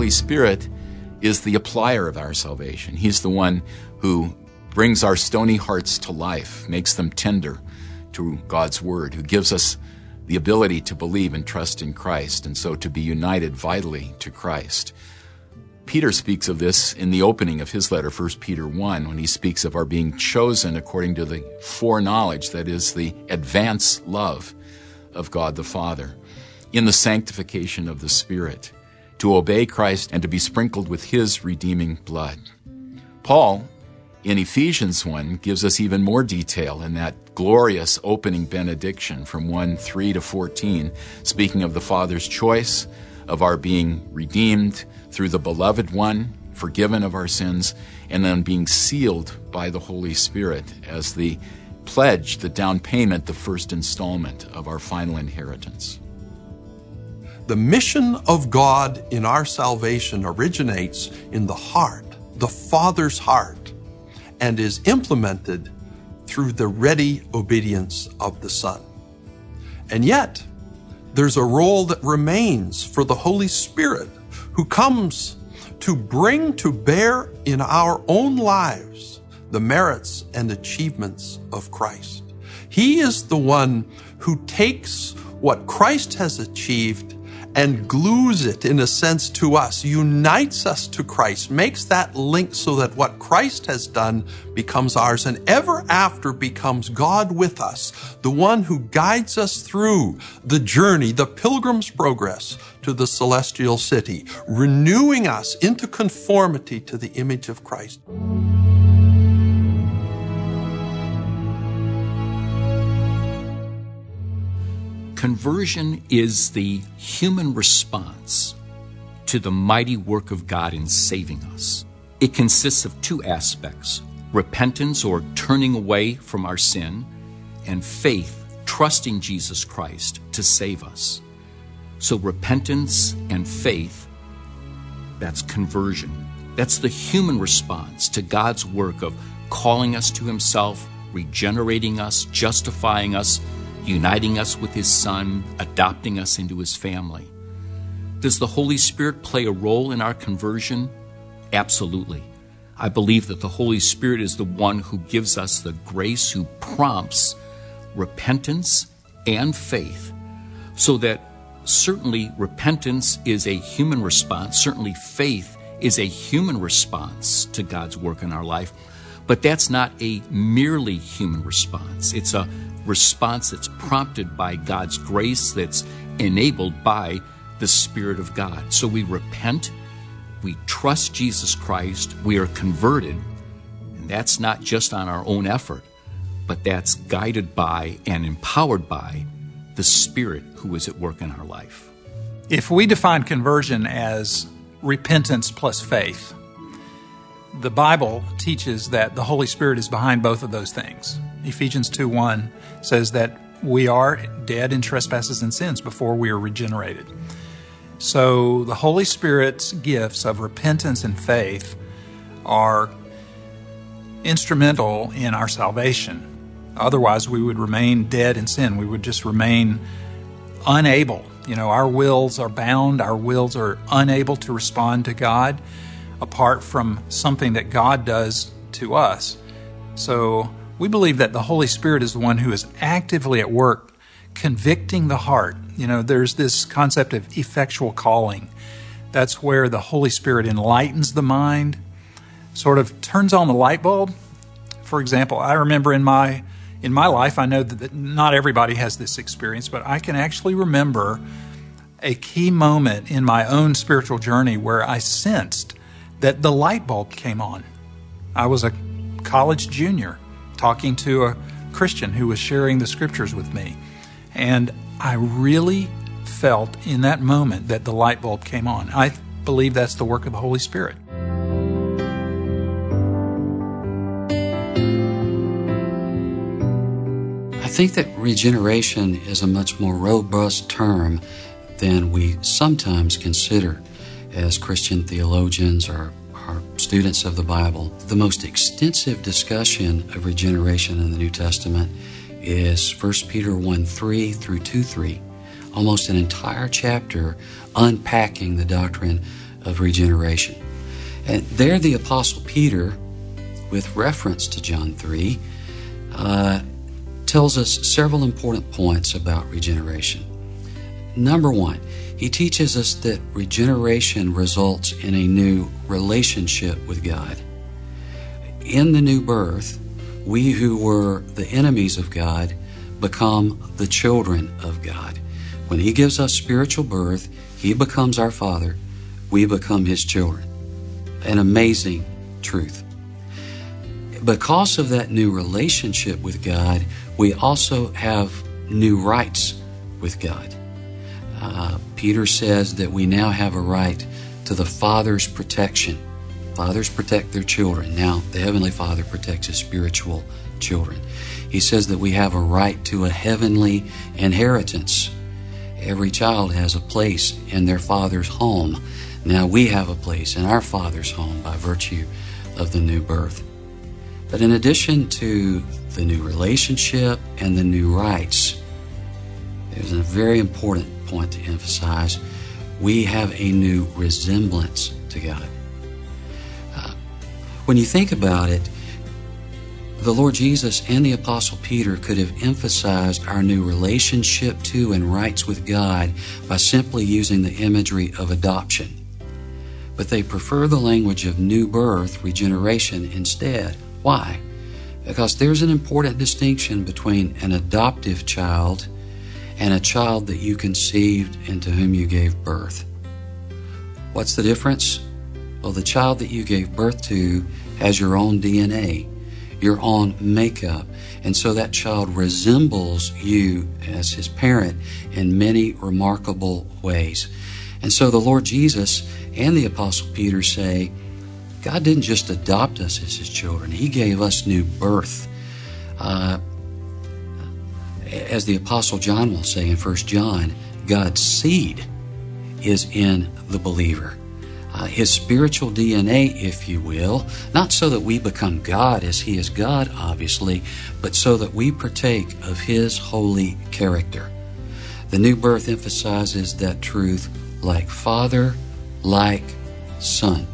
Holy Spirit is the applier of our salvation. He's the one who brings our stony hearts to life, makes them tender to God's word, who gives us the ability to believe and trust in Christ, and so to be united vitally to Christ. Peter speaks of this in the opening of his letter, 1 Peter 1, when he speaks of our being chosen according to the foreknowledge, that is, the advance love of God the Father, in the sanctification of the Spirit, to obey Christ and to be sprinkled with his redeeming blood. Paul, in Ephesians 1, gives us even more detail in that glorious opening benediction from 1:3 to 14, speaking of the Father's choice, of our being redeemed through the Beloved One, forgiven of our sins, and then being sealed by the Holy Spirit as the pledge, the down payment, the first installment of our final inheritance. The mission of God in our salvation originates in the heart, the Father's heart, and is implemented through the ready obedience of the Son. And yet, there's a role that remains for the Holy Spirit, who comes to bring to bear in our own lives the merits and achievements of Christ. He is the one who takes what Christ has achieved and glues it, in a sense, to us, unites us to Christ, makes that link so that what Christ has done becomes ours, and ever after becomes God with us, the one who guides us through the journey, the pilgrim's progress to the celestial city, renewing us into conformity to the image of Christ. Conversion is the human response to the mighty work of God in saving us. It consists of two aspects: repentance, or turning away from our sin, and faith, trusting Jesus Christ to save us. So repentance and faith, that's conversion. That's the human response to God's work of calling us to himself, regenerating us, justifying us, uniting us with his Son, adopting us into his family. Does the Holy Spirit play a role in our conversion? Absolutely. I believe that the Holy Spirit is the one who gives us the grace, who prompts repentance and faith, so that certainly repentance is a human response, certainly faith is a human response to God's work in our life, but that's not a merely human response. It's a response that's prompted by God's grace, that's enabled by the Spirit of God. So we repent, we trust Jesus Christ, we are converted, and that's not just on our own effort, but that's guided by and empowered by the Spirit who is at work in our life. If we define conversion as repentance plus faith, the Bible teaches that the Holy Spirit is behind both of those things. Ephesians 2:1 says that we are dead in trespasses and sins before we are regenerated. So the Holy Spirit's gifts of repentance and faith are instrumental in our salvation. Otherwise, we would remain dead in sin. We would just remain unable. Our wills are bound. Our wills are unable to respond to God apart from something that God does to us. So we believe that the Holy Spirit is the one who is actively at work convicting the heart. There's this concept of effectual calling. That's where the Holy Spirit enlightens the mind, sort of turns on the light bulb. For example, I remember in my life, I know that not everybody has this experience, but I can actually remember a key moment in my own spiritual journey where I sensed that the light bulb came on. I was a college junior talking to a Christian who was sharing the scriptures with me, and I really felt in that moment that the light bulb came on. I believe that's the work of the Holy Spirit. I think that regeneration is a much more robust term than we sometimes consider as Christian theologians or students of the Bible. The most extensive discussion of regeneration in the New Testament is 1 Peter 1:3 through 2:3, almost an entire chapter unpacking the doctrine of regeneration. And there the Apostle Peter, with reference to John 3, tells us several important points about regeneration. Number one, he teaches us that regeneration results in a new relationship with God. In the new birth, we who were the enemies of God become the children of God. When He gives us spiritual birth, He becomes our Father, we become His children. An amazing truth. Because of that new relationship with God, we also have new rights with God. Peter says that we now have a right to the Father's protection. Fathers protect their children. Now, the Heavenly Father protects His spiritual children. He says that we have a right to a heavenly inheritance. Every child has a place in their Father's home. Now we have a place in our Father's home by virtue of the new birth. But in addition to the new relationship and the new rights, there's a very important point to emphasize. We have a new resemblance to God. When you think about it, the Lord Jesus and the Apostle Peter could have emphasized our new relationship to and rights with God by simply using the imagery of adoption. But they prefer the language of new birth, regeneration, instead. Why? Because there's an important distinction between an adoptive child and a child that you conceived and to whom you gave birth. What's the difference? Well, the child that you gave birth to has your own DNA, your own makeup, and so that child resembles you as his parent in many remarkable ways. And so the Lord Jesus and the Apostle Peter say, God didn't just adopt us as His children. He gave us new birth. As the Apostle John will say in 1 John, God's seed is in the believer. His spiritual DNA, if you will, not so that we become God as He is God, obviously, but so that we partake of His holy character. The new birth emphasizes that truth, like Father, like Son.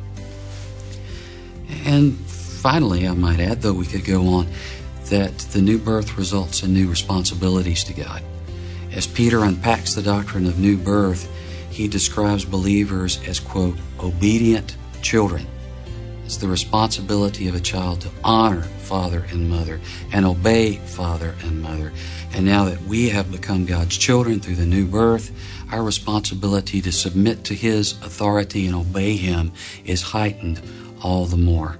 And finally, I might add, though we could go on, that the new birth results in new responsibilities to God. As Peter unpacks the doctrine of new birth, he describes believers as, quote, obedient children. It's the responsibility of a child to honor father and mother and obey father and mother. And now that we have become God's children through the new birth, our responsibility to submit to His authority and obey Him is heightened all the more.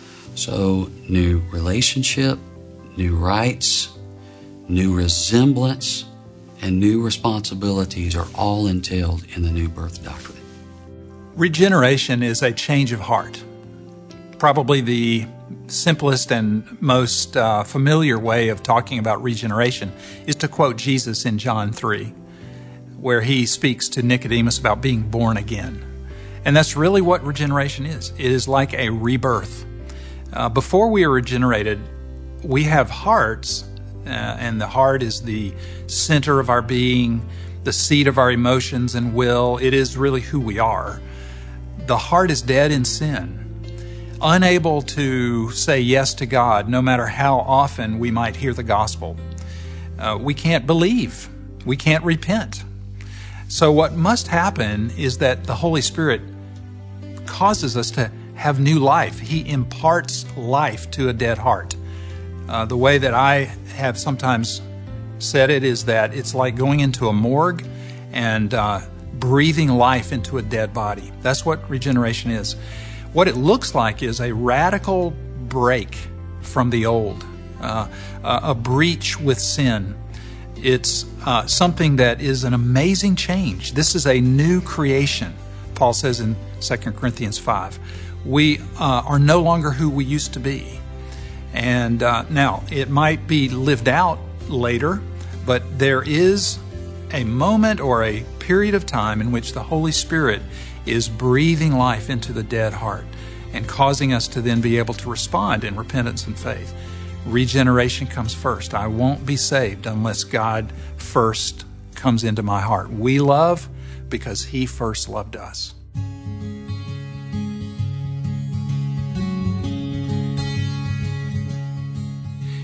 So, new relationship, new rights, new resemblance, and new responsibilities are all entailed in the new birth doctrine. Regeneration is a change of heart. Probably the simplest and most familiar way of talking about regeneration is to quote Jesus in John 3, where He speaks to Nicodemus about being born again. And that's really what regeneration is. It is like a rebirth. Before we are regenerated, we have hearts, and the heart is the center of our being, the seat of our emotions and will. It is really who we are. The heart is dead in sin, unable to say yes to God, no matter how often we might hear the gospel. We can't believe. We can't repent. So what must happen is that the Holy Spirit causes us to have new life. He imparts life to a dead heart. The way that I have sometimes said it is that it's like going into a morgue and breathing life into a dead body. That's what regeneration is. What it looks like is a radical break from the old, a breach with sin. It's something that is an amazing change. This is a new creation, Paul says in 2 Corinthians 5. We are no longer who we used to be. And now, it might be lived out later, but there is a moment or a period of time in which the Holy Spirit is breathing life into the dead heart and causing us to then be able to respond in repentance and faith. Regeneration comes first. I won't be saved unless God first comes into my heart. We love because He first loved us.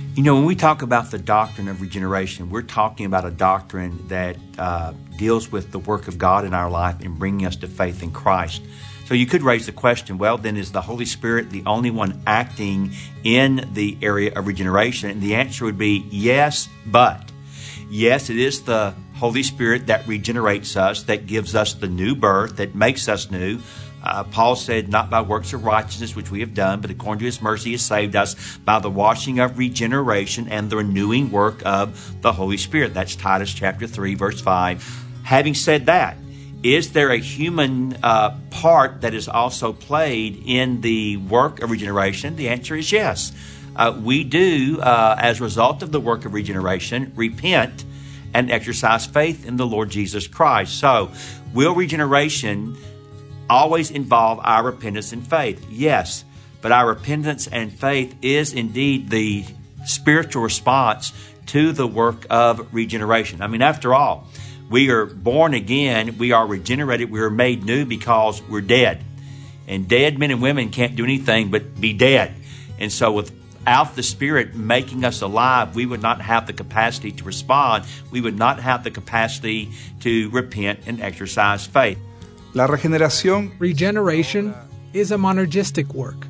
You know, when we talk about the doctrine of regeneration, we're talking about a doctrine that deals with the work of God in our life and bringing us to faith in Christ. So you could raise the question, well, then is the Holy Spirit the only one acting in the area of regeneration? And the answer would be yes, but. Yes, it is the Holy Spirit that regenerates us, that gives us the new birth, that makes us new. Paul said, not by works of righteousness which we have done, but according to His mercy He has saved us by the washing of regeneration and the renewing work of the Holy Spirit. That's Titus chapter 3, verse 5. Having said that, is there a human part that is also played in the work of regeneration? The answer is yes. We do, as a result of the work of regeneration, repent and exercise faith in the Lord Jesus Christ. So, will regeneration always involve our repentance and faith? Yes, but our repentance and faith is indeed the spiritual response to the work of regeneration. I mean, after all, we are born again, we are regenerated, we are made new because we're dead. And dead men and women can't do anything but be dead. And so without the Spirit making us alive, we would not have the capacity to respond. We would not have the capacity to repent and exercise faith. La regeneración. Regeneration is a monergistic work.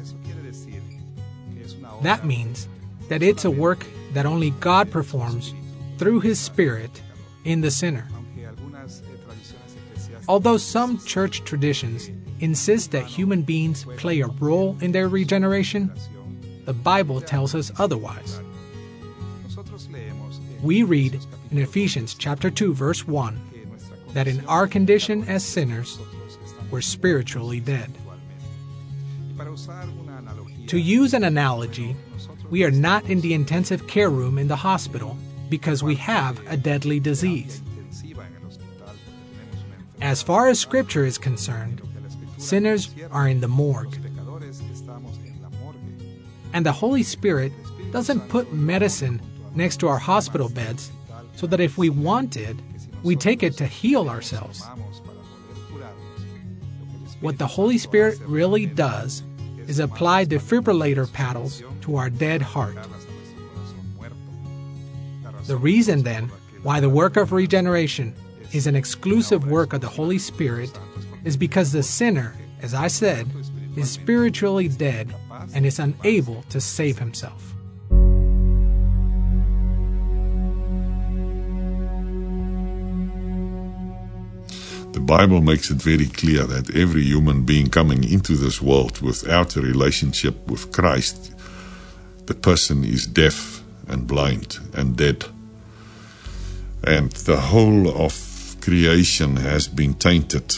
That means that it's a work that only God performs through His Spirit in the sinner. Although some church traditions insist that human beings play a role in their regeneration, the Bible tells us otherwise. We read in Ephesians chapter 2, verse 1, that in our condition as sinners, we're spiritually dead. To use an analogy, we are not in the intensive care room in the hospital because we have a deadly disease. As far as Scripture is concerned, sinners are in the morgue. And the Holy Spirit doesn't put medicine next to our hospital beds so that if we want it, we take it to heal ourselves. What the Holy Spirit really does is apply defibrillator paddles to our dead heart. The reason, then, why the work of regeneration is an exclusive work of the Holy Spirit is because the sinner, as I said, is spiritually dead and is unable to save himself. The Bible makes it very clear that every human being coming into this world without a relationship with Christ, the person is deaf and blind and dead. And the whole of creation has been tainted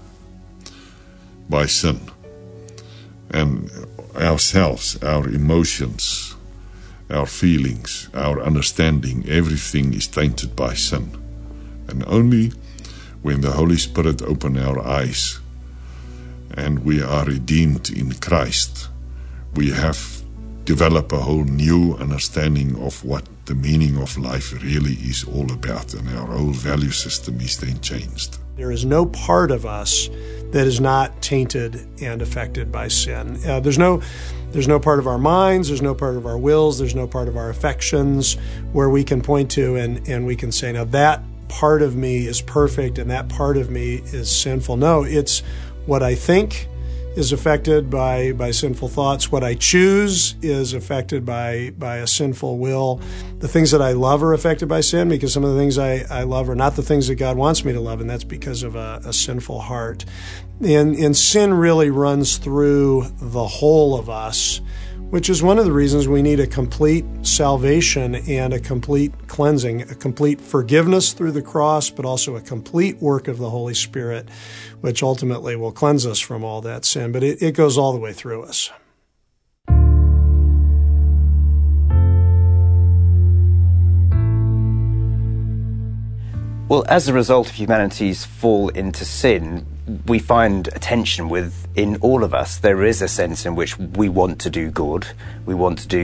by sin. And ourselves, our emotions, our feelings, our understanding, everything is tainted by sin. And only when the Holy Spirit opens our eyes and we are redeemed in Christ, we have developed a whole new understanding of what the meaning of life really is all about, and our whole value system is then changed. There is no part of us that is not tainted and affected by sin. There's no part of our minds, there's no part of our wills, there's no part of our affections where we can point to and we can say, now that part of me is perfect and that part of me is sinful. No, it's what I think is affected by sinful thoughts. What I choose is affected by a sinful will. The things that I love are affected by sin because some of the things I love are not the things that God wants me to love, and that's because of a sinful heart. And sin really runs through the whole of us, which is one of the reasons we need a complete salvation and a complete cleansing, a complete forgiveness through the cross, but also a complete work of the Holy Spirit, which ultimately will cleanse us from all that sin. But it goes all the way through us. Well, as a result of humanity's fall into sin, we find a tension within all of us. There is a sense in which we want to do good, we want to do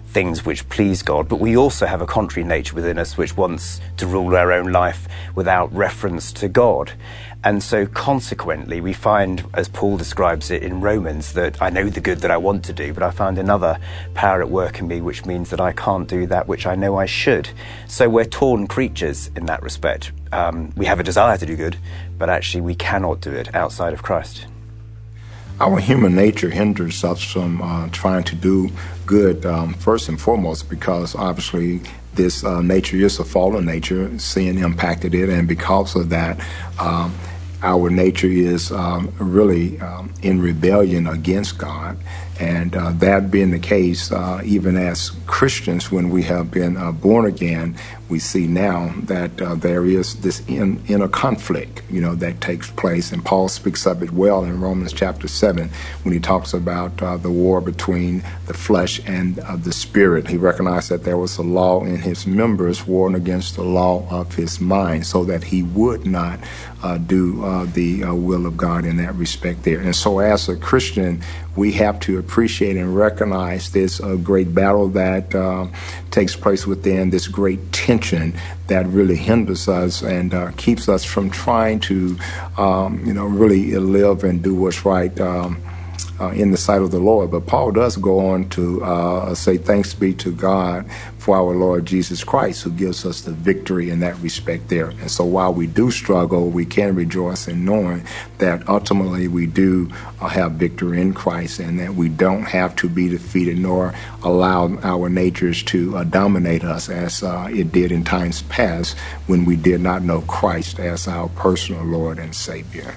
things which please God, but we also have a contrary nature within us which wants to rule our own life without reference to God. And so consequently, we find, as Paul describes it in Romans, that I know the good that I want to do, but I find another power at work in me, which means that I can't do that which I know I should. So we're torn creatures in that respect. We have a desire to do good, but actually we cannot do it outside of Christ. Our human nature hinders us from trying to do good, first and foremost, because obviously this nature is a fallen nature. Sin impacted it, and because of that, our nature is really in rebellion against God. And that being the case, even as Christians, when we have been born again, we see now that there is this inner conflict, that takes place. And Paul speaks of it well in Romans chapter 7 when he talks about the war between the flesh and the spirit. He recognized that there was a law in his members warring against the law of his mind, so that he would not do the will of God in that respect there. And so as a Christian, we have to appreciate and recognize this great battle that takes place within, this great tension that really hinders us and keeps us from trying to, really live and do what's right in the sight of the Lord. But Paul does go on to say, thanks be to God for our Lord Jesus Christ, who gives us the victory in that respect there. And so while we do struggle, we can rejoice in knowing that ultimately we do have victory in Christ, and that we don't have to be defeated nor allow our natures to dominate us as it did in times past when we did not know Christ as our personal Lord and Savior.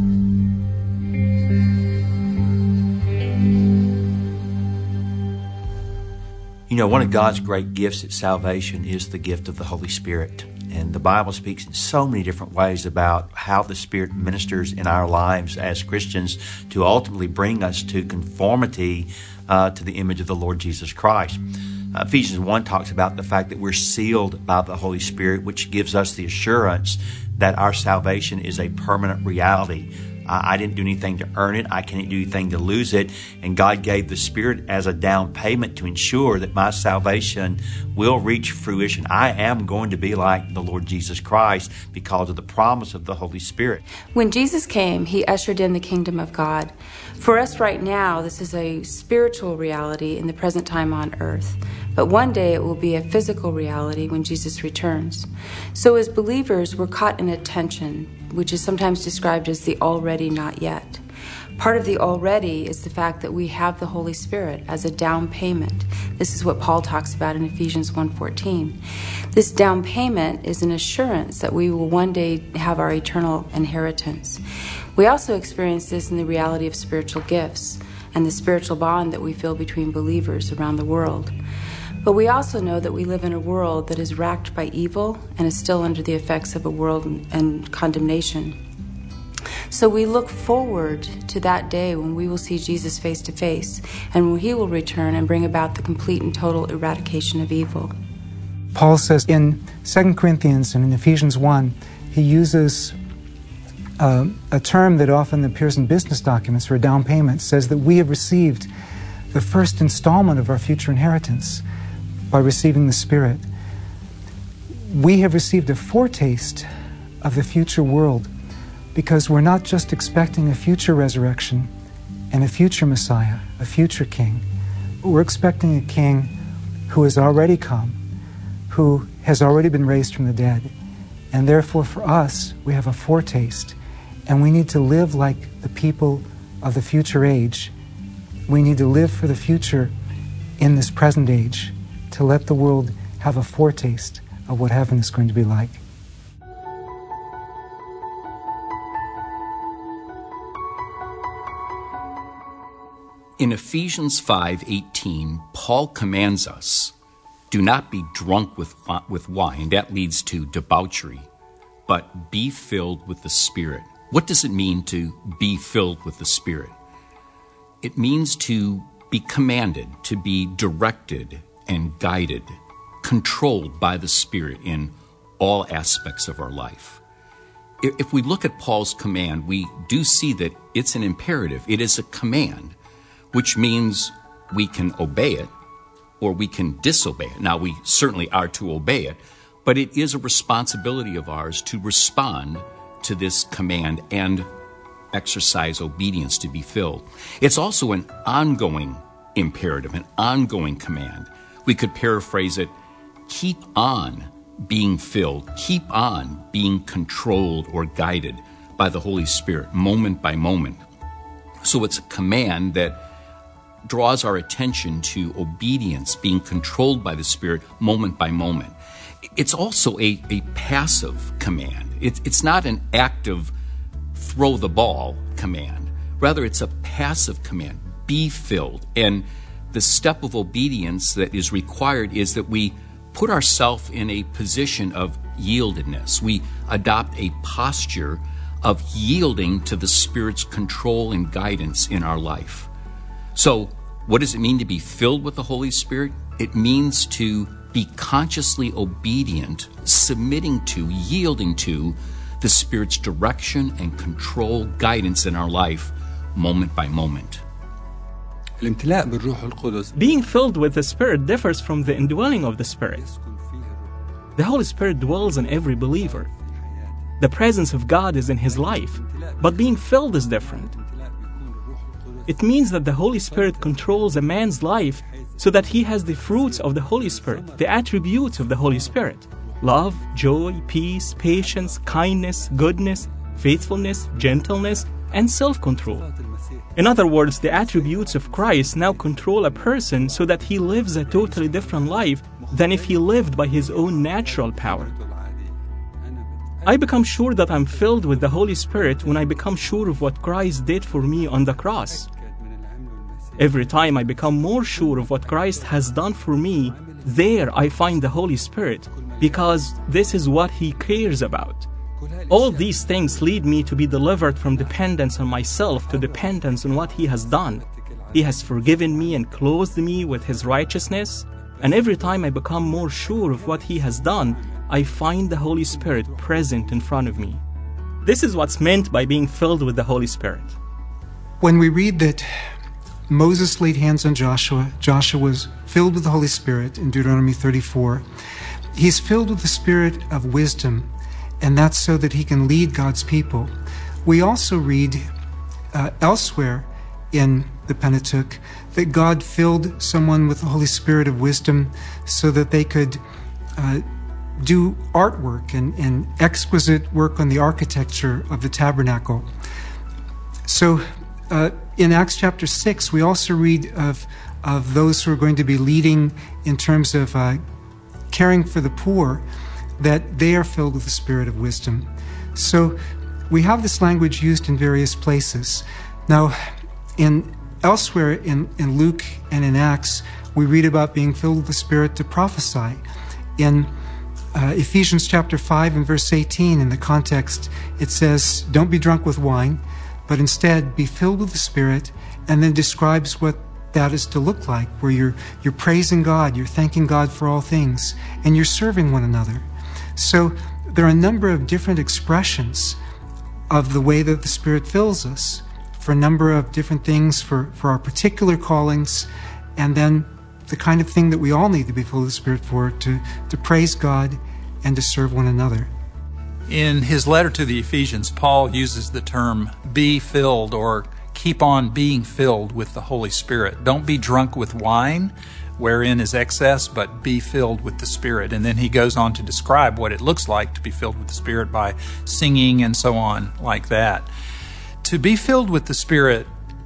One of God's great gifts at salvation is the gift of the Holy Spirit. And the Bible speaks in so many different ways about how the Spirit ministers in our lives as Christians to ultimately bring us to conformity to the image of the Lord Jesus Christ. Ephesians 1 talks about the fact that we're sealed by the Holy Spirit, which gives us the assurance that our salvation is a permanent reality. I didn't do anything to earn it. I can't do anything to lose it. And God gave the Spirit as a down payment to ensure that my salvation will reach fruition. I am going to be like the Lord Jesus Christ because of the promise of the Holy Spirit. When Jesus came, He ushered in the kingdom of God. For us right now, this is a spiritual reality in the present time on earth. But one day it will be a physical reality when Jesus returns. So as believers, we're caught in a tension, which is sometimes described as the already not yet. Part of the already is the fact that we have the Holy Spirit as a down payment. This is what Paul talks about in Ephesians 1:14. This down payment is an assurance that we will one day have our eternal inheritance. We also experience this in the reality of spiritual gifts and the spiritual bond that we feel between believers around the world. But we also know that we live in a world that is racked by evil and is still under the effects of a world and condemnation. So we look forward to that day when we will see Jesus face to face, and when He will return and bring about the complete and total eradication of evil. Paul says in 2 Corinthians and in Ephesians 1, he uses a term that often appears in business documents for a down payment, says that we have received the first installment of our future inheritance by receiving the Spirit. We have received a foretaste of the future world because we're not just expecting a future resurrection and a future Messiah, a future King. We're expecting a King who has already come, who has already been raised from the dead. And therefore for us, we have a foretaste, and we need to live like the people of the future age. We need to live for the future in this present age, to let the world have a foretaste of what heaven is going to be like. In Ephesians 5:18, Paul commands us, do not be drunk with wine. That leads to debauchery, but be filled with the Spirit. What does it mean to be filled with the Spirit? It means to be commanded, to be directed and guided, controlled by the Spirit in all aspects of our life. If we look at Paul's command, we do see that it's an imperative. It is a command, which means we can obey it or we can disobey it. Now, we certainly are to obey it, but it is a responsibility of ours to respond to this command and exercise obedience to be filled. It's also an ongoing imperative, an ongoing command. We could paraphrase it, keep on being filled, keep on being controlled or guided by the Holy Spirit, moment by moment. So it's a command that draws our attention to obedience, being controlled by the Spirit moment by moment. It's also a passive command. It's not an active throw the ball command. Rather, it's a passive command, be filled. And the step of obedience that is required is that we put ourselves in a position of yieldedness. We adopt a posture of yielding to the Spirit's control and guidance in our life. So, what does it mean to be filled with the Holy Spirit? It means to be consciously obedient, submitting to, yielding to the Spirit's direction and control, guidance in our life, moment by moment. Being filled with the Spirit differs from the indwelling of the Spirit. The Holy Spirit dwells in every believer. The presence of God is in his life, but being filled is different. It means that the Holy Spirit controls a man's life so that he has the fruits of the Holy Spirit, the attributes of the Holy Spirit: love, joy, peace, patience, kindness, goodness, faithfulness, gentleness, and self-control. In other words, the attributes of Christ now control a person so that he lives a totally different life than if he lived by his own natural power. I become sure that I'm filled with the Holy Spirit when I become sure of what Christ did for me on the cross. Every time I become more sure of what Christ has done for me, there I find the Holy Spirit, because this is what He cares about. All these things lead me to be delivered from dependence on myself to dependence on what He has done. He has forgiven me and clothed me with His righteousness, and every time I become more sure of what He has done, I find the Holy Spirit present in front of me. This is what's meant by being filled with the Holy Spirit. When we read that Moses laid hands on Joshua, Joshua was filled with the Holy Spirit in Deuteronomy 34, he's filled with the spirit of wisdom, and that's so that he can lead God's people. We also read elsewhere in the Pentateuch that God filled someone with the Holy Spirit of wisdom so that they could do artwork and exquisite work on the architecture of the tabernacle. So in Acts chapter 6, we also read of those who are going to be leading in terms of caring for the poor, that they are filled with the spirit of wisdom. So we have this language used in various places. Now, elsewhere in Luke and in Acts, we read about being filled with the Spirit to prophesy. In Ephesians chapter 5 and verse 18, in the context, it says, "Don't be drunk with wine, but instead be filled with the Spirit," and then describes what that is to look like, where you're praising God, you're thanking God for all things, and you're serving one another. So there are a number of different expressions of the way that the Spirit fills us for a number of different things, for our particular callings, and then the kind of thing that we all need to be filled with the Spirit for, to praise God and to serve one another. In his letter to the Ephesians, Paul uses the term be filled, or keep on being filled with the Holy Spirit. Don't be drunk with wine, wherein is excess, but be filled with the Spirit. And then he goes on to describe what it looks like to be filled with the Spirit by singing and so on like that. To be filled with the Spirit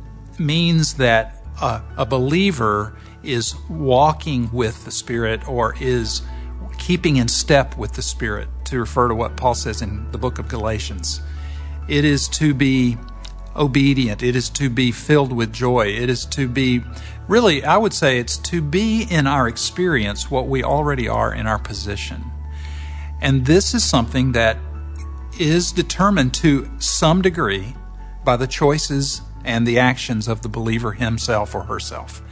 means that a believer is walking with the Spirit, or is keeping in step with the Spirit, to refer to what Paul says in the book of Galatians. It is to be obedient. It is to be filled with joy. It is to be, really, I would say it's to be in our experience what we already are in our position. And this is something that is determined to some degree by the choices and the actions of the believer himself or herself.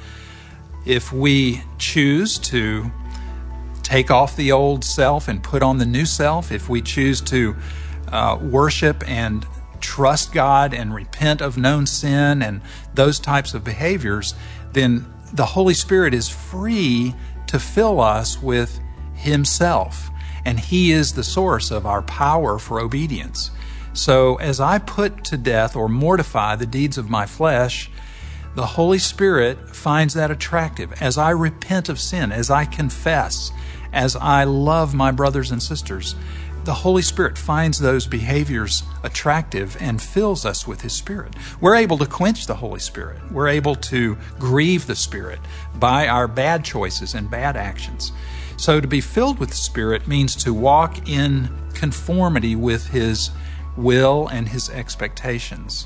If we choose to take off the old self and put on the new self, if we choose to worship and trust God and repent of known sin and those types of behaviors, then the Holy Spirit is free to fill us with Himself, and He is the source of our power for obedience. So as I put to death or mortify the deeds of my flesh, the Holy Spirit finds that attractive. As I repent of sin, as I confess, as I love my brothers and sisters, the Holy Spirit finds those behaviors attractive and fills us with His Spirit. We're able to quench the Holy Spirit. We're able to grieve the Spirit by our bad choices and bad actions. So to be filled with the Spirit means to walk in conformity with His will and His expectations.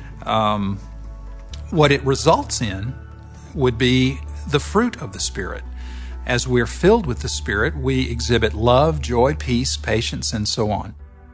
What it results in would be the fruit of the Spirit. As we're filled with the Spirit, we exhibit love, joy, peace, patience, and so on.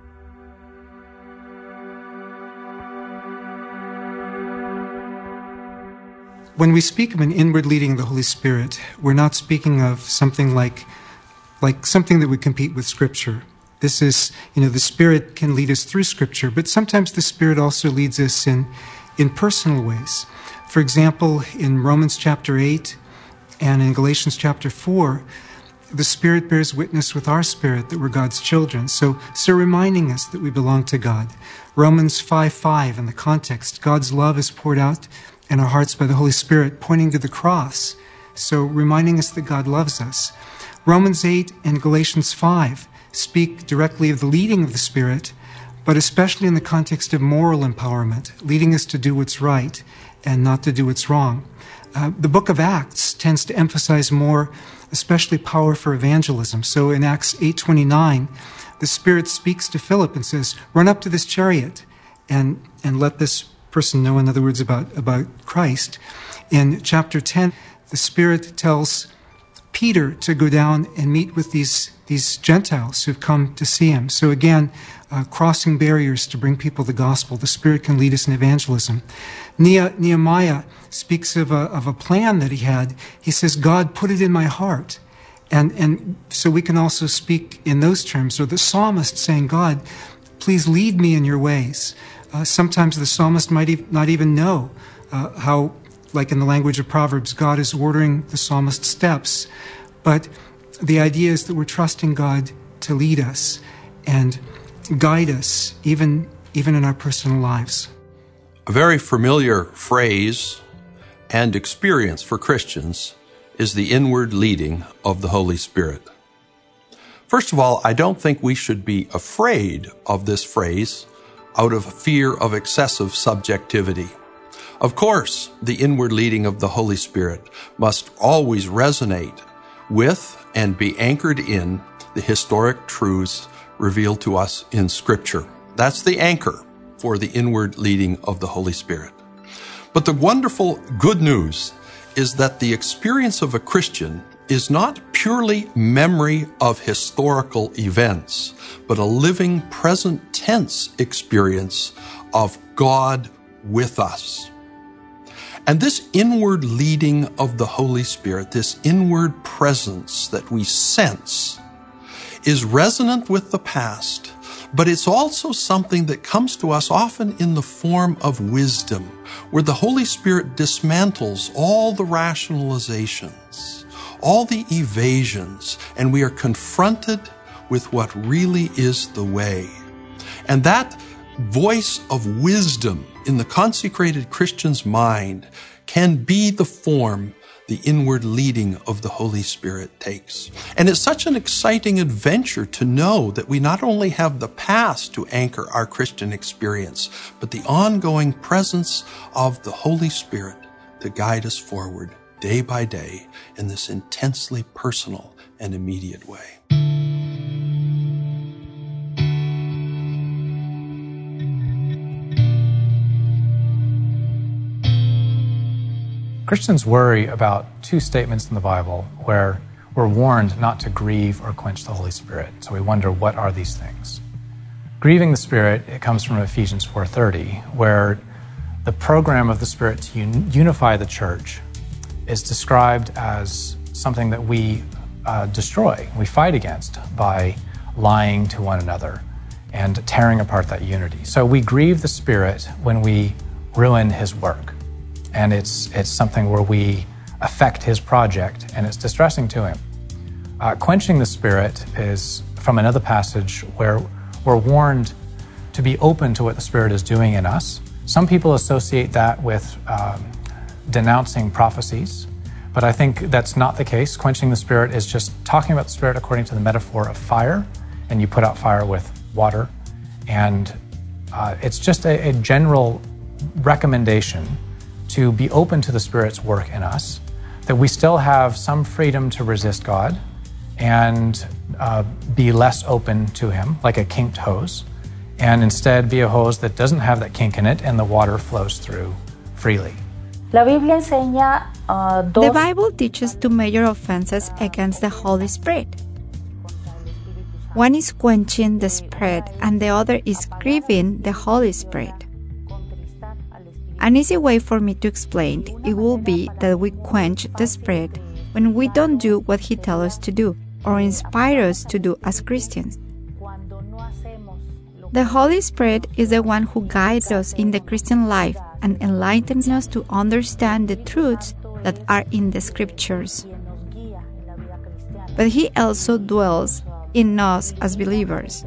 When we speak of an inward leading of the Holy Spirit, we're not speaking of something like something that would compete with Scripture. This is, the Spirit can lead us through Scripture, but sometimes the Spirit also leads us in personal ways. For example, in Romans chapter 8 and in Galatians chapter 4, the Spirit bears witness with our spirit that we're God's children. So reminding us that we belong to God. Romans 5:5 in the context, God's love is poured out in our hearts by the Holy Spirit, pointing to the cross. So reminding us that God loves us. Romans 8 and Galatians 5 speak directly of the leading of the Spirit, but especially in the context of moral empowerment, leading us to do what's right and not to do what's wrong. The book of Acts tends to emphasize more, especially power for evangelism. So in Acts 8:29, the Spirit speaks to Philip and says, run up to this chariot and let this person know, in other words, about Christ. In chapter 10, the Spirit tells Peter to go down and meet with these Gentiles who've come to see him. So again, crossing barriers to bring people the gospel. The Spirit can lead us in evangelism. Nehemiah speaks of a plan that he had. He says, God put it in my heart. And so we can also speak in those terms. Or the psalmist saying, God, please lead me in your ways. Sometimes the psalmist might not even know how, like in the language of Proverbs, God is ordering the psalmist's steps. But the idea is that we're trusting God to lead us and guide us, even in our personal lives. A very familiar phrase and experience for Christians is the inward leading of the Holy Spirit. First of all, I don't think we should be afraid of this phrase out of fear of excessive subjectivity. Of course, the inward leading of the Holy Spirit must always resonate with and be anchored in the historic truths revealed to us in Scripture. That's the anchor for the inward leading of the Holy Spirit. But the wonderful good news is that the experience of a Christian is not purely memory of historical events, but a living present tense experience of God with us. And this inward leading of the Holy Spirit, this inward presence that we sense, is resonant with the past, but it's also something that comes to us often in the form of wisdom, where the Holy Spirit dismantles all the rationalizations, all the evasions, and we are confronted with what really is the way. And that voice of wisdom in the consecrated Christian's mind can be the form the inward leading of the Holy Spirit takes. And it's such an exciting adventure to know that we not only have the past to anchor our Christian experience, but the ongoing presence of the Holy Spirit to guide us forward day by day in this intensely personal and immediate way. Christians worry about two statements in the Bible where we're warned not to grieve or quench the Holy Spirit. So we wonder, what are these things? Grieving the Spirit, it comes from Ephesians 4:30, where the program of the Spirit to unify the church is described as something that we destroy, we fight against by lying to one another and tearing apart that unity. So we grieve the Spirit when we ruin His work. And it's something where we affect his project, and it's distressing to him. Quenching the Spirit is from another passage where we're warned to be open to what the Spirit is doing in us. Some people associate that with denouncing prophecies, but I think that's not the case. Quenching the Spirit is just talking about the Spirit according to the metaphor of fire, and you put out fire with water. And it's just a general recommendation to be open to the Spirit's work in us, that we still have some freedom to resist God and be less open to Him, like a kinked hose, and instead be a hose that doesn't have that kink in it and the water flows through freely. The Bible teaches two major offenses against the Holy Spirit. One is quenching the Spirit, and the other is grieving the Holy Spirit. An easy way for me to explain it will be that we quench the Spirit when we don't do what He tells us to do or inspire us to do as Christians. The Holy Spirit is the one who guides us in the Christian life and enlightens us to understand the truths that are in the Scriptures. But He also dwells in us as believers.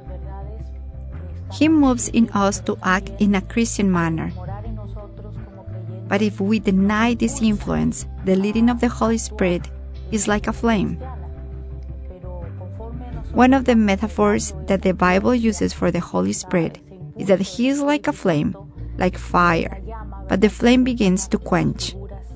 He moves in us to act in a Christian manner. But if we deny this influence, the leading of the Holy Spirit is like a flame. One of the metaphors that the Bible uses for the Holy Spirit is that He is like a flame, like fire, but the flame begins to quench.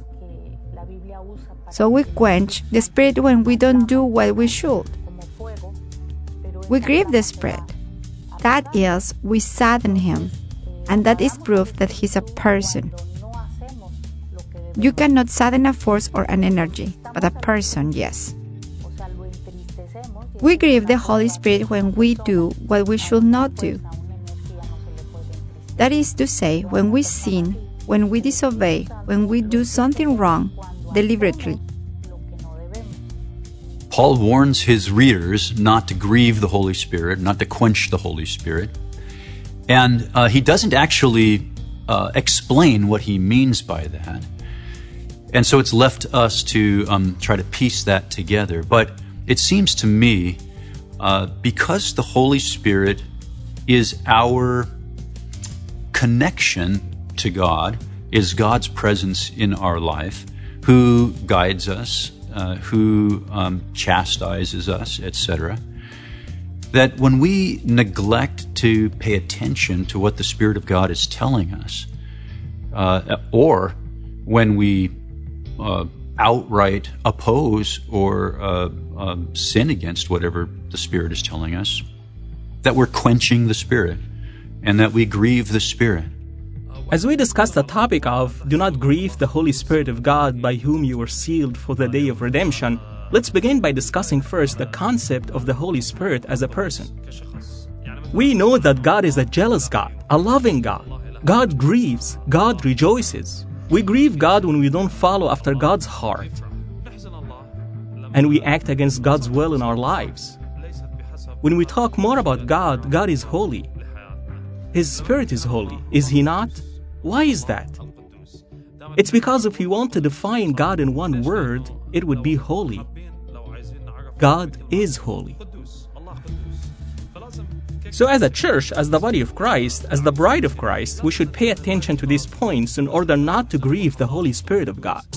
So we quench the Spirit when we don't do what we should. We grieve the Spirit. That is, we sadden Him, and that is proof that He's a person. You cannot sadden a force or an energy, but a person, yes. We grieve the Holy Spirit when we do what we should not do. That is to say, when we sin, when we disobey, when we do something wrong, deliberately. Paul warns his readers not to grieve the Holy Spirit, not to quench the Holy Spirit. And he doesn't actually explain what he means by that. And so it's left us to try to piece that together. But it seems to me, because the Holy Spirit is our connection to God, is God's presence in our life, who guides us, who chastises us, etc., that when we neglect to pay attention to what the Spirit of God is telling us, or when we outright oppose or sin against whatever the Spirit is telling us, that we're quenching the Spirit and that we grieve the Spirit. As we discussed the topic of do not grieve the Holy Spirit of God by whom you were sealed for the day of redemption, let's begin by discussing first the concept of the Holy Spirit as a person. We know that God is a jealous God, a loving God. God grieves, God rejoices. We grieve God when we don't follow after God's heart, and we act against God's will in our lives. When we talk more about God, God is holy. His Spirit is holy, is He not? Why is that? It's because if we want to define God in one word, it would be holy. God is holy. So as a church, as the body of Christ, as the bride of Christ, we should pay attention to these points in order not to grieve the Holy Spirit of God.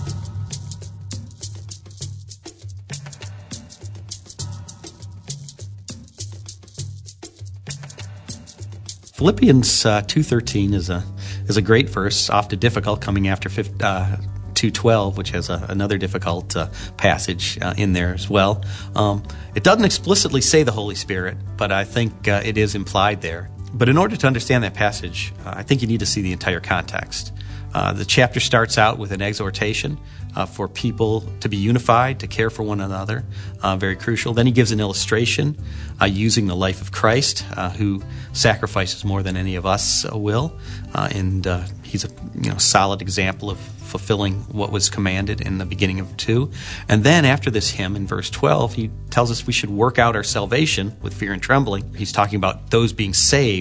Philippians 2:13 is a great verse, often difficult, coming after 2:12, which has another difficult passage in there as well. It doesn't explicitly say the Holy Spirit, but I think it is implied there. But in order to understand that passage, I think you need to see the entire context. The chapter starts out with an exhortation for people to be unified, to care for one another, very crucial. Then he gives an illustration using the life of Christ, who sacrifices more than any of us will, and he's a solid example of fulfilling what was commanded in the beginning of 2. And then after this hymn in verse 12, he tells us we should work out our salvation with fear and trembling. He's talking about those being saved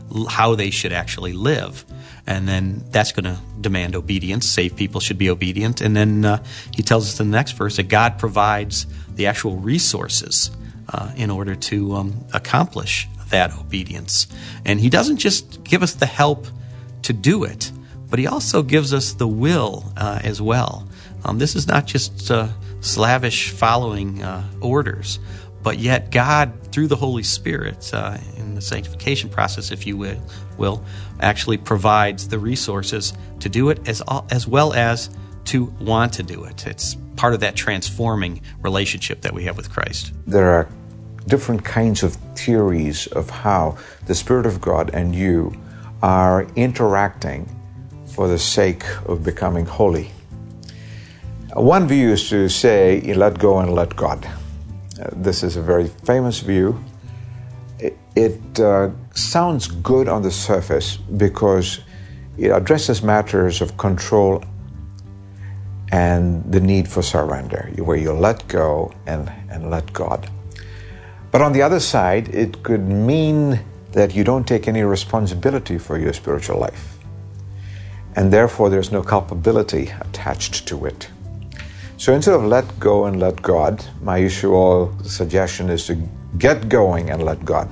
how they should actually live. And then that's going to demand obedience. Saved people should be obedient. And then he tells us in the next verse that God provides the actual resources in order to accomplish that obedience. And he doesn't just give us the help to do it, but he also gives us the will as well. This is not just slavish following orders, but yet God, through the Holy Spirit, in the sanctification process, if you will, actually provides the resources to do it as well as to want to do it. It's part of that transforming relationship that we have with Christ. There are different kinds of theories of how the Spirit of God and you are interacting for the sake of becoming holy. One view is to say, let go and let God. This is a very famous view. It sounds good on the surface because it addresses matters of control and the need for surrender, where you let go and let God. But on the other side, it could mean that you don't take any responsibility for your spiritual life, and therefore there's no culpability attached to it. So instead of let go and let God, my usual suggestion is to get going and let God.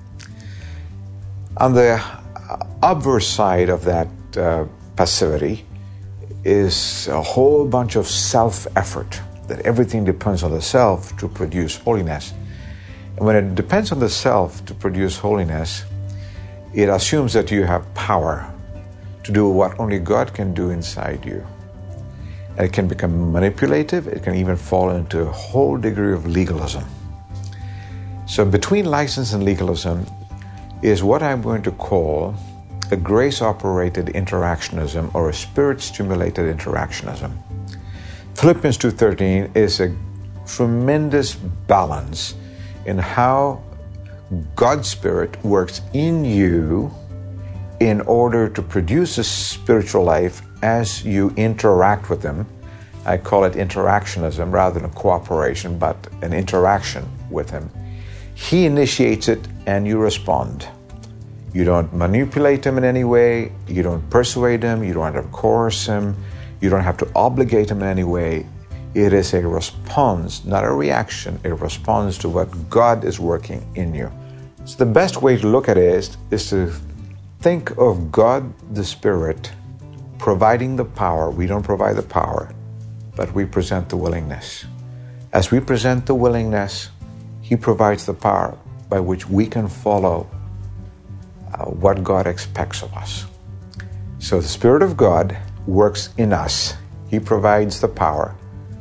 On the obverse side of that passivity is a whole bunch of self-effort, that everything depends on the self to produce holiness. And when it depends on the self to produce holiness, it assumes that you have power to do what only God can do inside you. And it can become manipulative. It can even fall into a whole degree of legalism. So between license and legalism is what I'm going to call a grace-operated interactionism or a spirit-stimulated interactionism. Philippians 2:13 is a tremendous balance in how God's Spirit works in you in order to produce a spiritual life as you interact with Him. I call it interactionism rather than a cooperation, but an interaction with Him. He initiates it and you respond. You don't manipulate Him in any way. You don't persuade Him. You don't have to coerce Him. You don't have to obligate Him in any way. It is a response, not a reaction, a response to what God is working in you. So the best way to look at it is to think of God the Spirit providing the power. We don't provide the power, but we present the willingness. As we present the willingness, He provides the power by which we can follow what God expects of us. So the Spirit of God works in us. He provides the power.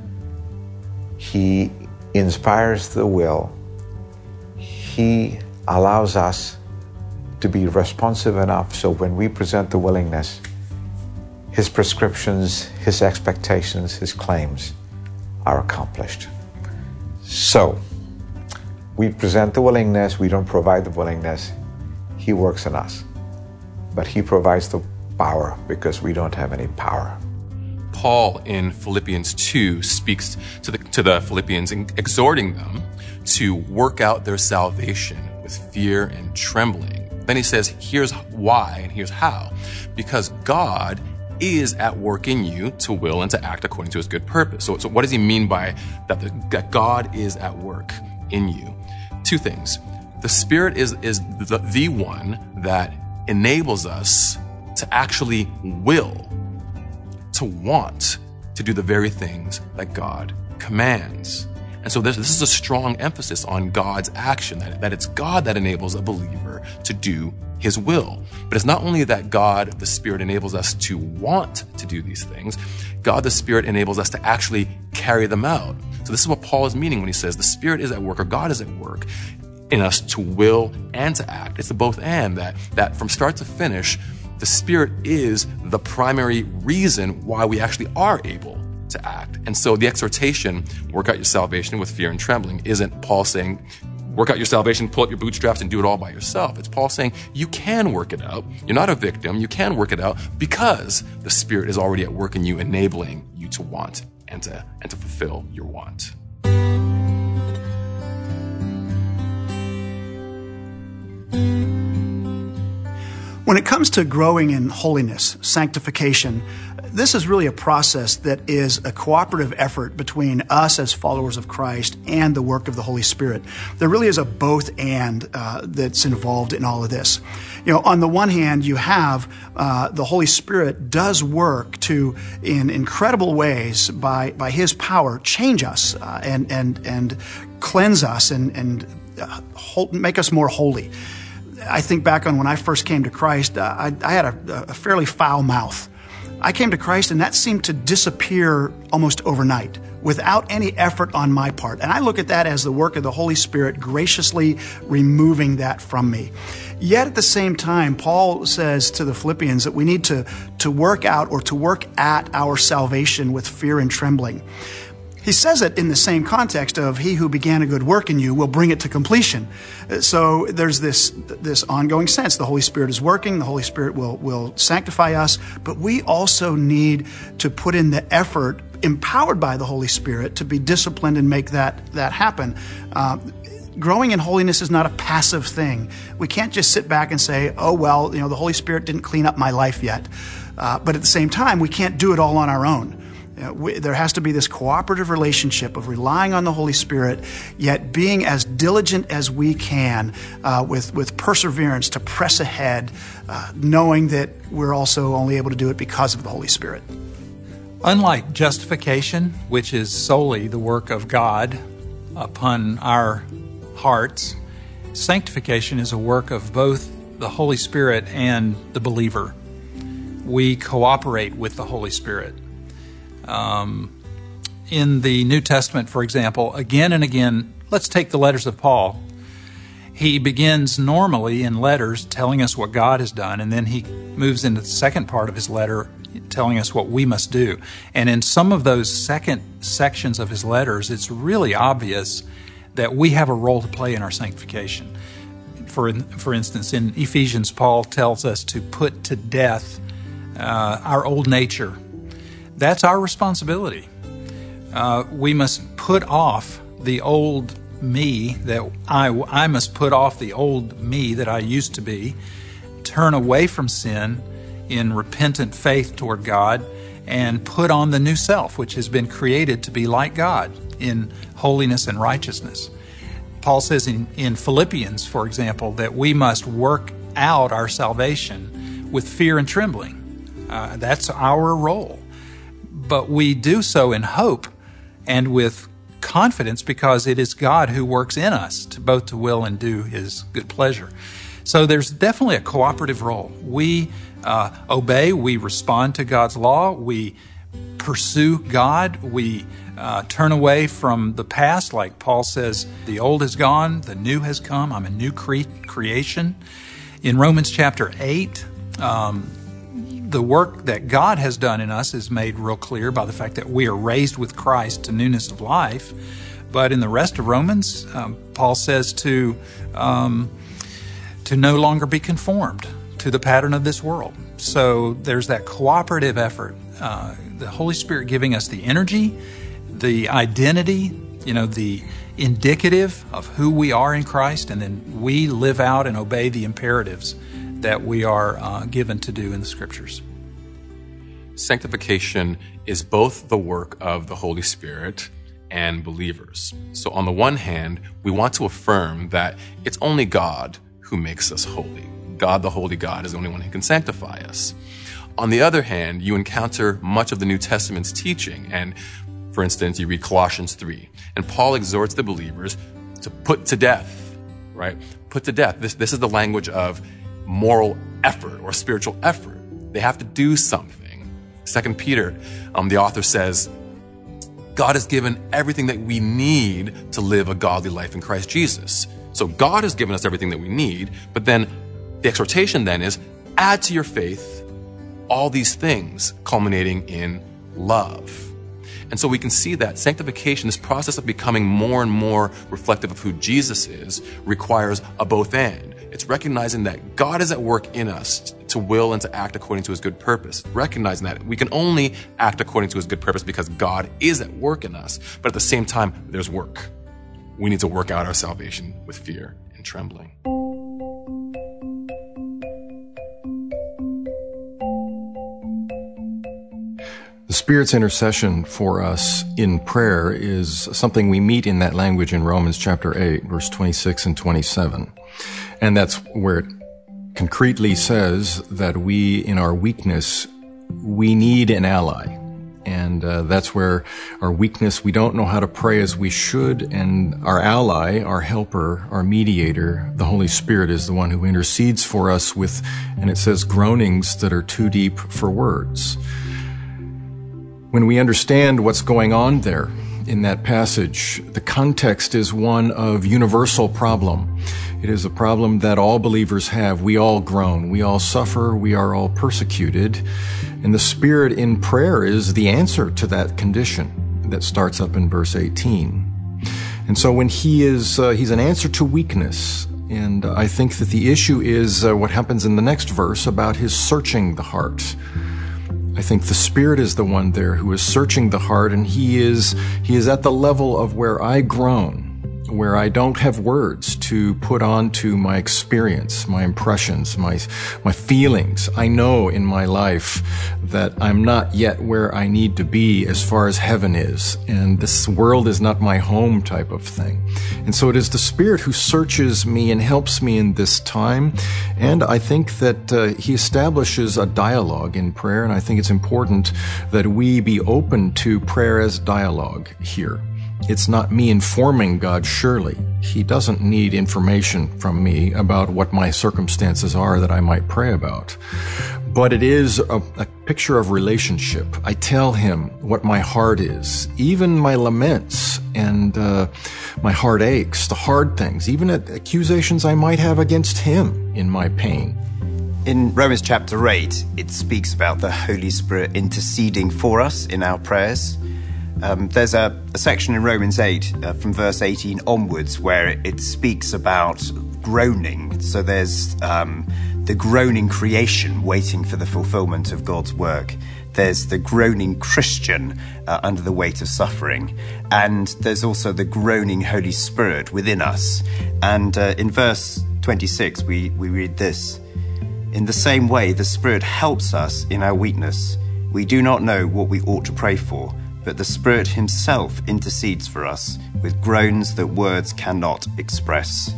He inspires the will. He allows us to be responsive enough so when we present the willingness, His prescriptions, His expectations, His claims are accomplished. So, we present the willingness, we don't provide the willingness. He works in us. But He provides the power because we don't have any power. Paul in Philippians 2 speaks to the Philippians, exhorting them to work out their salvation with fear and trembling. Then he says, here's why and here's how. Because God is at work in you to will and to act according to His good purpose. So what does he mean by that? That God is at work in you? Two things. The Spirit is the one that enables us to actually will, to want to do the very things that God commands. And so this is a strong emphasis on God's action, that it's God that enables a believer to do His will. But it's not only that God, the Spirit, enables us to want to do these things, God, the Spirit, enables us to actually carry them out. So this is what Paul is meaning when he says the Spirit is at work, or God is at work in us to will and to act. It's a both and, that from start to finish, the Spirit is the primary reason why we actually are able to act. And so the exhortation, work out your salvation with fear and trembling, isn't Paul saying, work out your salvation, pull up your bootstraps and do it all by yourself. It's Paul saying, you can work it out. You're not a victim. You can work it out because the Spirit is already at work in you, enabling you to want and to fulfill your want. When it comes to growing in holiness, sanctification, this is really a process that is a cooperative effort between us as followers of Christ and the work of the Holy Spirit. There really is a both and that's involved in all of this. On the one hand, you have the Holy Spirit does work to, in incredible ways, by His power, change us and cleanse us and make us more holy. I think back on when I first came to Christ, I had a fairly foul mouth. I came to Christ and that seemed to disappear almost overnight without any effort on my part. And I look at that as the work of the Holy Spirit graciously removing that from me. Yet at the same time, Paul says to the Philippians that we need to work out or to work at our salvation with fear and trembling. He says it in the same context of he who began a good work in you will bring it to completion. So there's this ongoing sense. The Holy Spirit is working. The Holy Spirit will sanctify us. But we also need to put in the effort, empowered by the Holy Spirit, to be disciplined and make that happen. Growing in holiness is not a passive thing. We can't just sit back and say, oh, well, the Holy Spirit didn't clean up my life yet. But at the same time, we can't do it all on our own. There has to be this cooperative relationship of relying on the Holy Spirit, yet being as diligent as we can with perseverance to press ahead, knowing that we're also only able to do it because of the Holy Spirit. Unlike justification, which is solely the work of God upon our hearts, sanctification is a work of both the Holy Spirit and the believer. We cooperate with the Holy Spirit. In the New Testament, for example, again and again, let's take the letters of Paul. He begins normally in letters telling us what God has done, and then he moves into the second part of his letter telling us what we must do. And in some of those second sections of his letters, it's really obvious that we have a role to play in our sanctification. For instance, in Ephesians, Paul tells us to put to death our old nature. That's our responsibility. We must put off the old me that I must put off the old me that I used to be, turn away from sin in repentant faith toward God, and put on the new self, which has been created to be like God in holiness and righteousness. Paul says in Philippians, for example, that we must work out our salvation with fear and trembling. That's our role. But we do so in hope and with confidence because it is God who works in us to both to will and do His good pleasure. So there's definitely a cooperative role. We obey, we respond to God's law, we pursue God, we turn away from the past, like Paul says, the old is gone, the new has come, I'm a new creation. In Romans chapter 8, the work that God has done in us is made real clear by the fact that we are raised with Christ to newness of life. But in the rest of Romans, Paul says to no longer be conformed to the pattern of this world. So there's that cooperative effort. The Holy Spirit giving us the energy, the identity, the indicative of who we are in Christ, and then we live out and obey the imperatives that we are given to do in the Scriptures. Sanctification is both the work of the Holy Spirit and believers. So on the one hand, we want to affirm that it's only God who makes us holy. God, the holy God, is the only one who can sanctify us. On the other hand, you encounter much of the New Testament's teaching, and for instance, you read Colossians 3, and Paul exhorts the believers to put to death, right? Put to death. This is the language of moral effort or spiritual effort. They have to do something. 2 Peter, the author says, God has given everything that we need to live a godly life in Christ Jesus. So God has given us everything that we need, but then the exhortation then is add to your faith all these things culminating in love. And so we can see that sanctification, this process of becoming more and more reflective of who Jesus is, requires a both and. It's recognizing that God is at work in us to will and to act according to His good purpose. Recognizing that we can only act according to His good purpose because God is at work in us. But at the same time, there's work. We need to work out our salvation with fear and trembling. Spirit's intercession for us in prayer is something we meet in that language in Romans chapter 8, verse 26 and 27. And that's where it concretely says that we, in our weakness, we need an ally. And that's where our weakness, we don't know how to pray as we should, and our ally, our helper, our mediator, the Holy Spirit is the one who intercedes for us with, and it says, groanings that are too deep for words. When we understand what's going on there in that passage, the context is one of universal problem. It is a problem that all believers have. We all groan, we all suffer, we are all persecuted. And the Spirit in prayer is the answer to that condition that starts up in verse 18. And so when he's an answer to weakness. And I think that the issue is what happens in the next verse about his searching the heart. I think the Spirit is the one there who is searching the heart, and he is at the level of where I groan, where I don't have words to put onto my experience, my impressions, my feelings. I know in my life that I'm not yet where I need to be as far as heaven is, and this world is not my home type of thing. And so it is the Spirit who searches me and helps me in this time, and I think that he establishes a dialogue in prayer, and I think it's important that we be open to prayer as dialogue here. It's not me informing God, surely. He doesn't need information from me about what my circumstances are that I might pray about. But it is a picture of relationship. I tell him what my heart is, even my laments and my heart aches, the hard things, even accusations I might have against him in my pain. In Romans chapter 8, it speaks about the Holy Spirit interceding for us in our prayers. There's a section in Romans 8 from verse 18 onwards where it speaks about groaning. So there's the groaning creation waiting for the fulfillment of God's work. There's the groaning Christian under the weight of suffering. And there's also the groaning Holy Spirit within us. And in verse 26 we read this: "In the same way the Spirit helps us in our weakness. We do not know what we ought to pray for, but the Spirit himself intercedes for us with groans that words cannot express."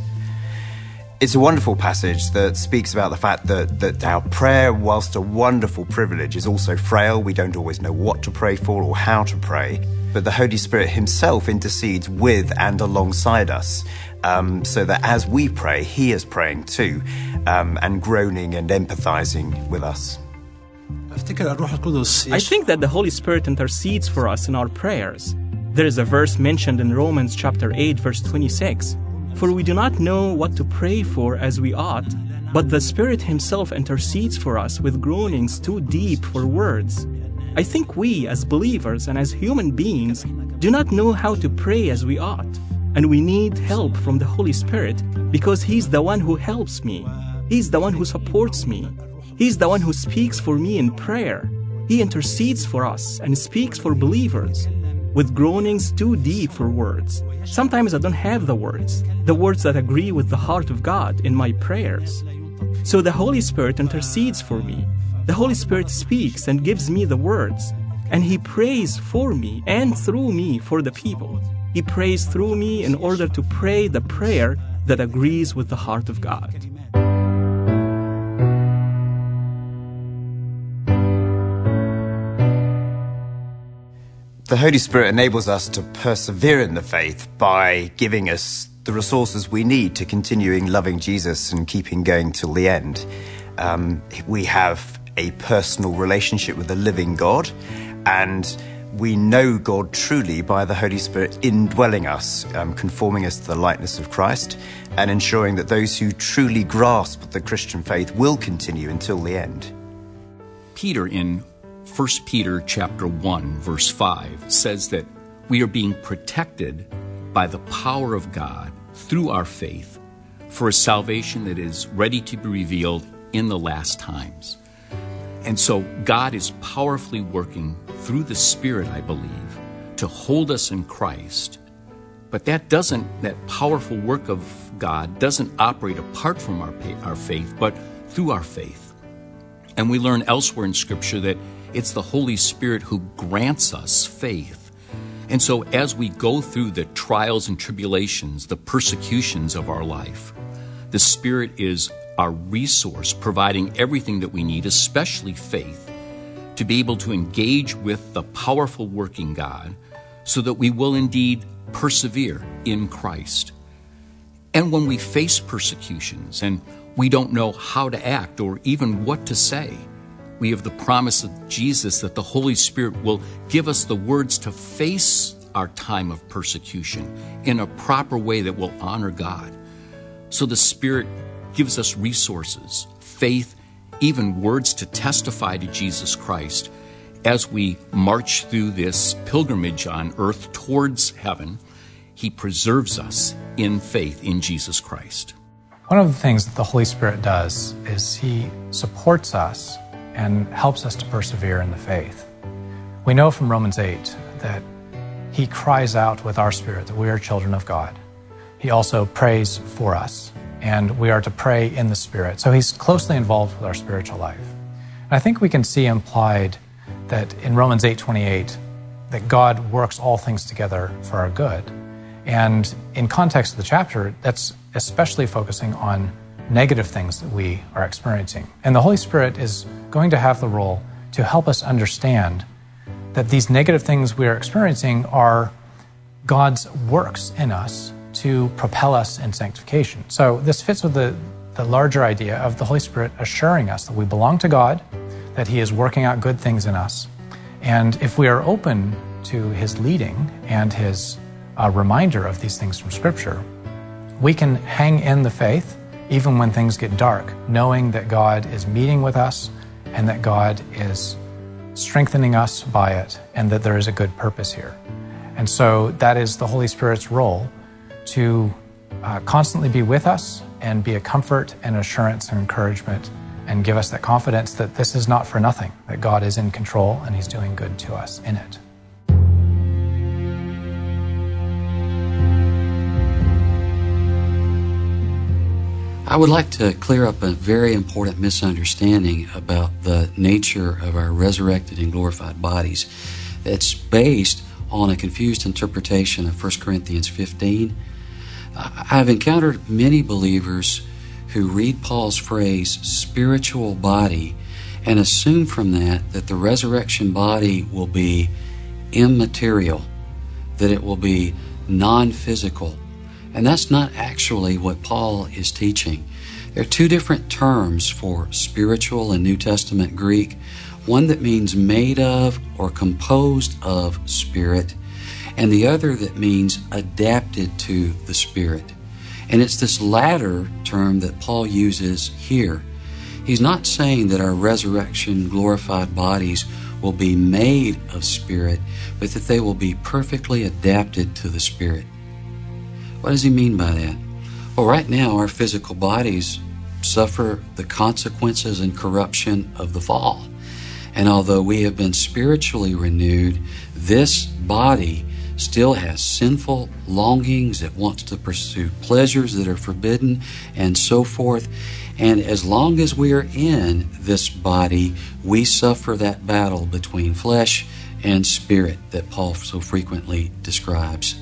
It's a wonderful passage that speaks about the fact that our prayer, whilst a wonderful privilege, is also frail. We don't always know what to pray for or how to pray, but the Holy Spirit himself intercedes with and alongside us, so that as we pray, he is praying too, and groaning and empathizing with us. I think that the Holy Spirit intercedes for us in our prayers. There is a verse mentioned in Romans chapter 8, verse 26. "For we do not know what to pray for as we ought, but the Spirit himself intercedes for us with groanings too deep for words." I think we, as believers and as human beings, do not know how to pray as we ought, and we need help from the Holy Spirit because he's the one who helps me. He's the one who supports me. He's the one who speaks for me in prayer. He intercedes for us and speaks for believers with groanings too deep for words. Sometimes I don't have the words that agree with the heart of God in my prayers. So the Holy Spirit intercedes for me. The Holy Spirit speaks and gives me the words, and he prays for me and through me for the people. He prays through me in order to pray the prayer that agrees with the heart of God. The Holy Spirit enables us to persevere in the faith by giving us the resources we need to continuing loving Jesus and keeping going till the end. We have a personal relationship with the living God, and we know God truly by the Holy Spirit indwelling us, conforming us to the likeness of Christ, and ensuring that those who truly grasp the Christian faith will continue until the end. Peter in 1 Peter chapter 1, verse 5 says that we are being protected by the power of God through our faith for a salvation that is ready to be revealed in the last times. And so God is powerfully working through the Spirit, I believe, to hold us in Christ. But that powerful work of God doesn't operate apart from our faith, but through our faith. And we learn elsewhere in Scripture that It's the Holy Spirit who grants us faith. And so as we go through the trials and tribulations, the persecutions of our life, the Spirit is our resource, providing everything that we need, especially faith, to be able to engage with the powerful working God so that we will indeed persevere in Christ. And when we face persecutions and we don't know how to act or even what to say, we have the promise of Jesus that the Holy Spirit will give us the words to face our time of persecution in a proper way that will honor God. So the Spirit gives us resources, faith, even words to testify to Jesus Christ as we march through this pilgrimage on earth towards heaven. He preserves us in faith in Jesus Christ. One of the things that the Holy Spirit does is He supports us and helps us to persevere in the faith. We know from Romans 8 that He cries out with our spirit that we are children of God. He also prays for us, and we are to pray in the Spirit. So He's closely involved with our spiritual life. And I think we can see implied that in Romans 8:28 that God works all things together for our good. And in context of the chapter, that's especially focusing on negative things that we are experiencing. And the Holy Spirit is going to have the role to help us understand that these negative things we are experiencing are God's works in us to propel us in sanctification. So this fits with the larger idea of the Holy Spirit assuring us that we belong to God, that He is working out good things in us. And if we are open to His leading and His reminder of these things from Scripture, we can hang in the faith even when things get dark, knowing that God is meeting with us and that God is strengthening us by it and that there is a good purpose here. And so that is the Holy Spirit's role, to constantly be with us and be a comfort and assurance and encouragement and give us that confidence that this is not for nothing, that God is in control and He's doing good to us in it. I would like to clear up a very important misunderstanding about the nature of our resurrected and glorified bodies. It's based on a confused interpretation of 1 Corinthians 15. I've encountered many believers who read Paul's phrase, spiritual body, and assume from that the resurrection body will be immaterial, that it will be non-physical. And that's not actually what Paul is teaching. There are two different terms for spiritual in New Testament Greek. One that means made of or composed of spirit, and the other that means adapted to the Spirit. And it's this latter term that Paul uses here. He's not saying that our resurrection glorified bodies will be made of spirit, but that they will be perfectly adapted to the Spirit. What does he mean by that? Well, right now our physical bodies suffer the consequences and corruption of the fall. And although we have been spiritually renewed, this body still has sinful longings. It wants to pursue pleasures that are forbidden and so forth. And as long as we are in this body, we suffer that battle between flesh and spirit that Paul so frequently describes.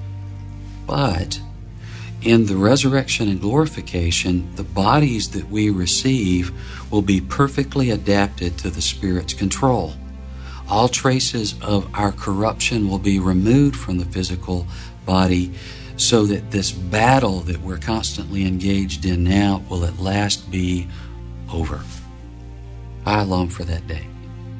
But in the resurrection and glorification, the bodies that we receive will be perfectly adapted to the Spirit's control. All traces of our corruption will be removed from the physical body, so that this battle that we're constantly engaged in now will at last be over. I long for that day.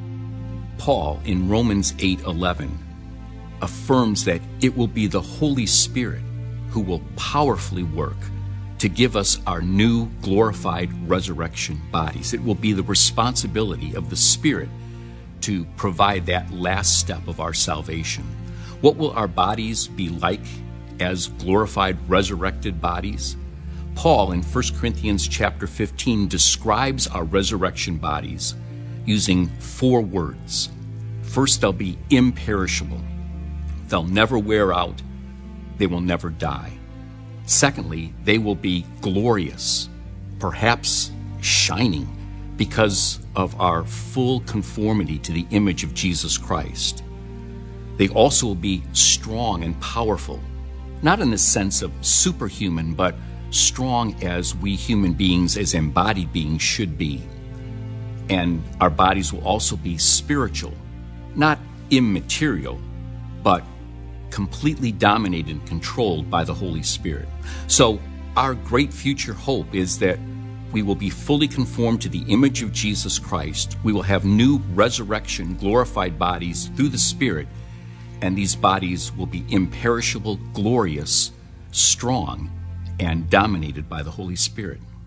Paul in Romans 8:11 affirms that it will be the Holy Spirit who will powerfully work to give us our new glorified resurrection bodies. It will be the responsibility of the Spirit to provide that last step of our salvation. What will our bodies be like as glorified resurrected bodies? Paul in 1 Corinthians chapter 15 describes our resurrection bodies using 4 words. First, they'll be imperishable. They'll never wear out. They will never die. Secondly, they will be glorious, perhaps shining. because of our full conformity to the image of Jesus Christ. They also will be strong and powerful, not in the sense of superhuman, but strong as we human beings, as embodied beings, should be. And our bodies will also be spiritual, not immaterial, but completely dominated and controlled by the Holy Spirit. So our great future hope is that we will be fully conformed to the image of Jesus Christ. We will have new resurrection, glorified bodies through the Spirit, and these bodies will be imperishable, glorious, strong, and dominated by the Holy Spirit.